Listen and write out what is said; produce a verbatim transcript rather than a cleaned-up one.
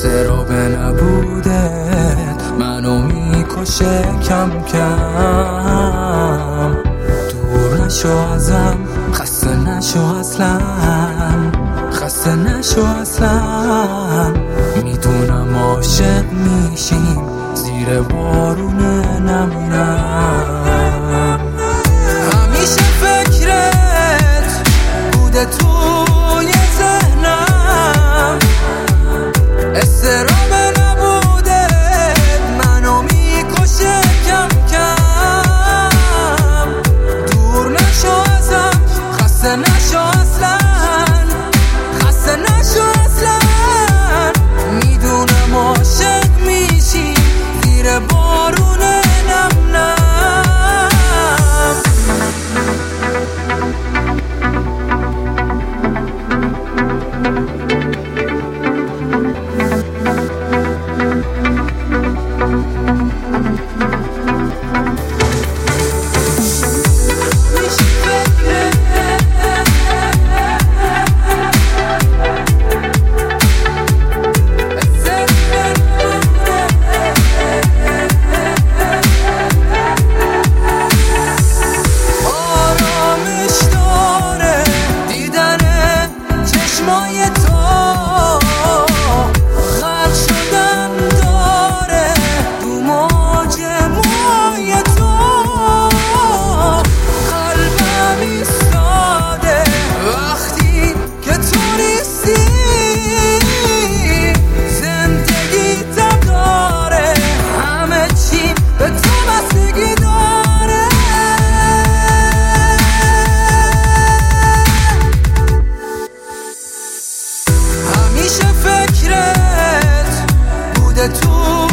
استراب نبودت منو میکشه کم کم. دور نشو ازم، خسته نشو اصلا، خسته نشو اصلا. میدونم عاشق میشیم زیر بارون نمونم. همیشه فکرت بوده توی ذهنم، استراب نبوده منو میکشه کم کم. دور نشو ازم، خسته نشو اصلا، خسته نشو اصلا. میدونم عاشق میشی زیر بارون نم نم. همیشه فکرت بوده تو